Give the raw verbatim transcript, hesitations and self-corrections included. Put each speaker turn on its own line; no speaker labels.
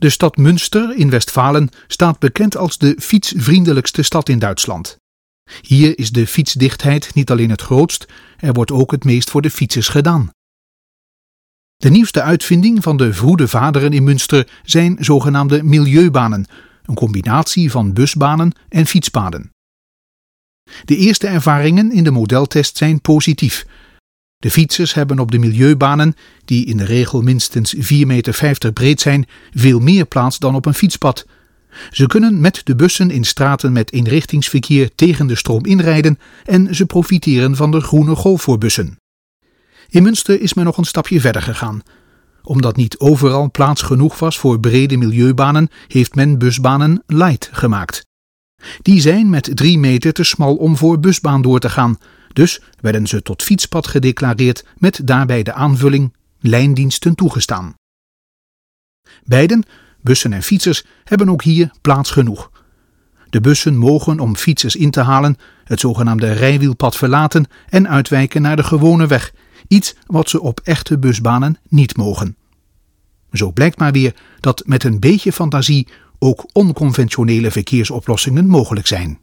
De stad Münster in Westfalen staat bekend als de fietsvriendelijkste stad in Duitsland. Hier is de fietsdichtheid niet alleen het grootst, er wordt ook het meest voor de fietsers gedaan. De nieuwste uitvinding van de vroede vaderen in Münster zijn zogenaamde milieubanen, een combinatie van busbanen en fietspaden. De eerste ervaringen in de modeltest zijn positief. De fietsers hebben op de milieubanen, die in de regel minstens vier meter vijftig breed zijn, veel meer plaats dan op een fietspad. Ze kunnen met de bussen in straten met eenrichtingsverkeer tegen de stroom inrijden en ze profiteren van de groene golf voor bussen. In Münster is men nog een stapje verder gegaan. Omdat niet overal plaats genoeg was voor brede milieubanen, heeft men busbanen light gemaakt. Die zijn met drie meter te smal om voor busbaan door te gaan, dus werden ze tot fietspad gedeclareerd met daarbij de aanvulling lijndiensten toegestaan. Beiden, bussen en fietsers, hebben ook hier plaats genoeg. De bussen mogen om fietsers in te halen het zogenaamde rijwielpad verlaten en uitwijken naar de gewone weg, iets wat ze op echte busbanen niet mogen. Zo blijkt maar weer dat met een beetje fantasie ook onconventionele verkeersoplossingen mogelijk zijn.